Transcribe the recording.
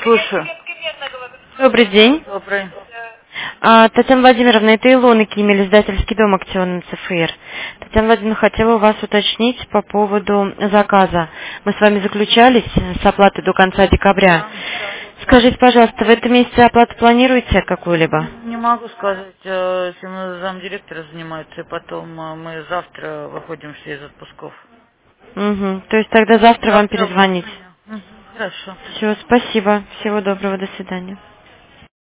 Слушаю. Добрый день. Добрый. Татьяна Владимировна, это Илона Кимель, издательский дом «Акционный ЦФР». Татьяна Владимировна, хотела у вас уточнить по поводу заказа. Мы с вами заключались с оплатой до конца декабря. Да, да. Скажите, пожалуйста, в этом месяце оплату планируете какую-либо? Не могу сказать, этим замдиректора занимается, и потом мы завтра выходим все из отпусков. Угу. То есть тогда завтра вам Завтра перезвонить. позвоню. Хорошо. Все, спасибо. Всего доброго, до свидания.